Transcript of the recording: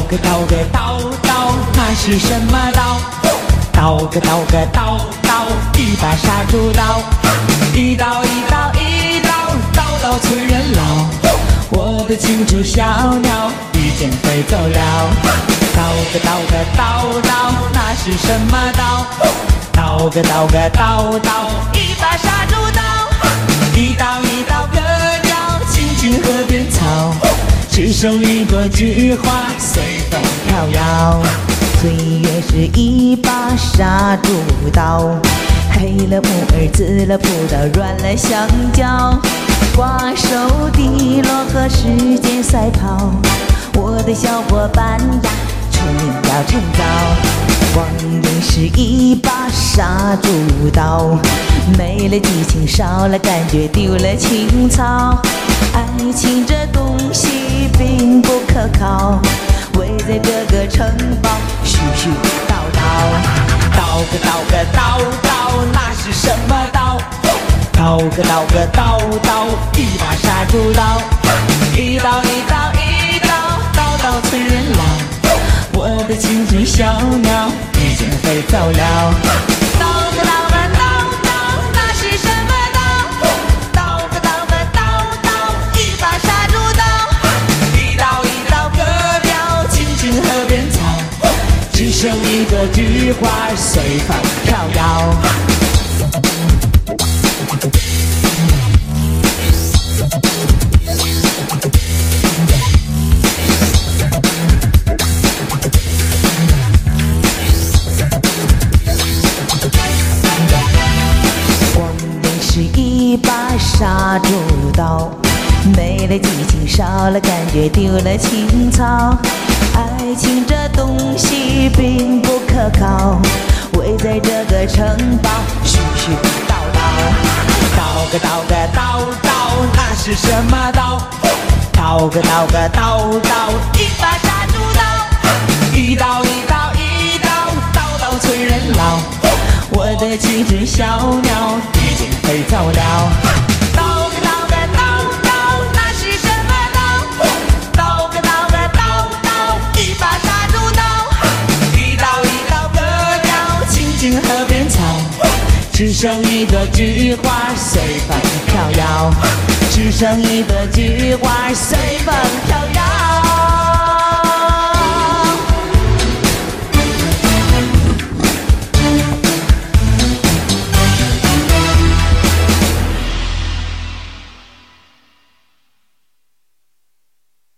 个刀个刀刀，那是什么刀？刀个刀个刀刀，一把杀猪刀，一刀一刀一刀，刀刀催人老。我的青春小鸟已经飞走了。刀个刀个刀刀，那是什么刀？刀个刀个刀刀，一把杀猪刀，一刀一刀割掉青青河边草，只剩一朵菊花随风飘摇。 岁月是一把杀猪刀，黑了木耳，紫了葡萄，软了香蕉，瓜熟蒂落和时间赛跑。我的小伙伴呀，出名要趁早。光阴是一把杀猪刀，没了激情，少了感觉，丢了情操。爱情这东西并不可靠，围在这个城堡絮絮叨叨。 刀个刀个刀刀，那是什么刀？刀个刀个刀刀，一把杀猪刀，一刀一刀一刀，刀刀催人老。我的青春小鸟已经飞走了。刀个刀个刀刀，那是什么刀？刀个刀个刀刀，一把杀猪刀，一刀一刀割掉青青河边草，只剩一朵菊花随风飘摇。 一把杀猪刀，没了激情，少了感觉，丢了情操。爱情这东西并不可靠，围在这个城堡絮絮叨叨。 刀个刀个刀刀，那是什么刀？刀个刀个刀刀，一把杀猪刀，一刀一刀一刀，刀刀催人老。我的青春小鸟已经飞走了。刀个刀个刀刀，那是什么刀？刀个刀个刀刀，一把杀猪刀，一刀一刀割掉青青河边草，只剩一朵菊花随风飘摇，只剩一朵菊花随风飘摇。